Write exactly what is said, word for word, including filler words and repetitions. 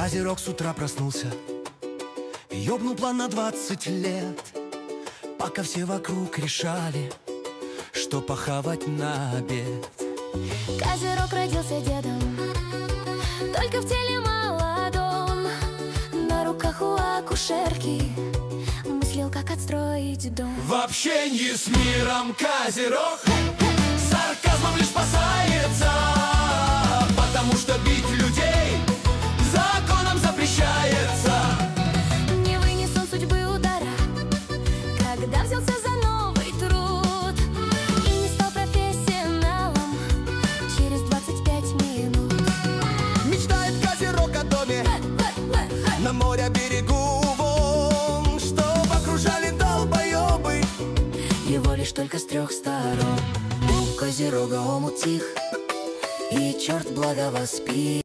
Козерог с утра проснулся, ёбнул план на двадцать лет, пока все вокруг решали, что похавать на обед. Козерог родился дедом, только в теле молодом. На руках у акушерки мыслил, как отстроить дом. В общении с миром Козерог сарказмом лишь спасается, потому что бить людей законом запрещается. Не вынес он судьбы удара, когда взялся за новый труд, и не стал профессионалом через двадцать пять минут. Мечтает Козерог о доме на море берегу вон, чтоб окружали долбоебы Его лишь только с трех сторон. У Козерога омут тих, и черт благовоспит.